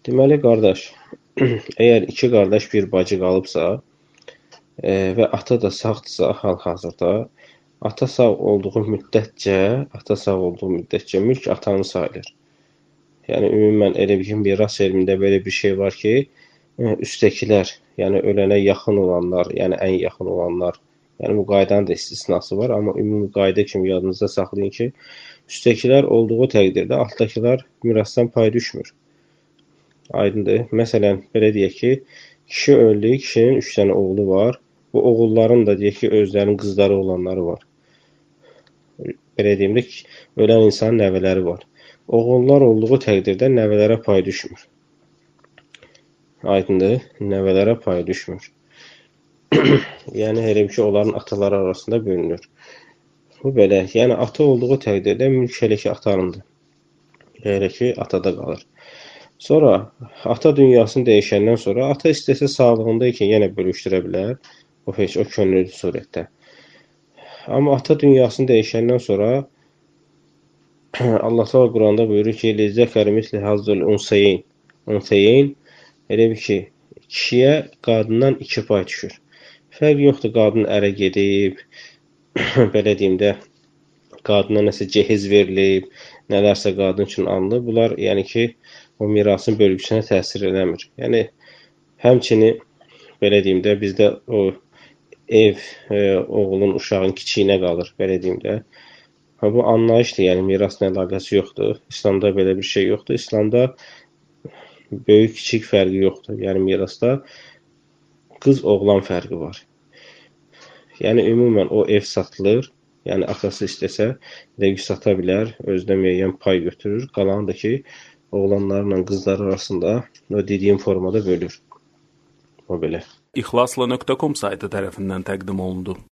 Deməli, qardaş, əgər iki qardaş bir bacı qalıbsa və ata da sağdırsa hal-hazırda, ata sağ olduğu müddətcə mülk atanın sayılır. Yəni ümumən elə bir miras elmində belə bir şey var ki, üstəkilər, yəni ölənə yaxın olanlar, yəni ən yaxın olanlar, yəni bu qaydanın da istisnası var, amma ümumi qayda kimi yadınızda saxlayın ki, üstəkilər olduğu təqdirdə altdakılar mirasdan pay düşmür. Aydındır. Məsələn, belə deyək ki, kişi öldü, kişinin 3 dənə oğlu var. Bu oğulların da deyək ki, özlərinin qızları olanları var. Belə deyim də, ölən insanın nəvələri var. Oğullar olduğu təqdirdə nəvələrə pay düşmür. Aydındır, nəvələrə pay düşmür. Yəni, elə bir ki, onların ataları arasında bölünür. Bu belə, yəni ata olduğu təqdirdə mülk elə ki, atanındır. Elə ki, atada qalır. Sonra ata dünyasını dəyişəndən sonra ata istəsə sağlığında ikən yenə bölüşdürə bilər. O heç o könüllü surətdə. Amma ata dünyasını dəyişəndən sonra Allah Teala Quranda buyurur ki, "Lizzəkəri misli hazzul unsayeyn." Unsayeyn elə bir ki, kişiyə qadından 2 pay düşür. Fərq yoxdur, qadın ərə gedib, belə deyim də, qadına nəsə cehiz verilib, nələrsə qadın üçün alınıb. Bunlar yəni ki, o mirasın bölgüsünə təsir eləmir. Yəni həmçinin belə deyim də, bizdə o ev oğlun, uşağın kiçiyinə qalır, belə deyim də. Bu anlayışdır, yəni mirasla əlaqəsi yoxdur. İslamda belə bir şey yoxdur. İslamda böyük-kiçik fərqi yoxdur. Yəni mirasda qız-oğlan fərqi var. Yəni ümumən o ev satılır. Yəni atası istəsə, evi sata bilər, özünə müəyyən pay götürür. Qalanı da ki, oğlanlarla qızlar arasında o dediyim formada bölür. O belə. İxlasla.com saytı tərəfindən təqdim olundu.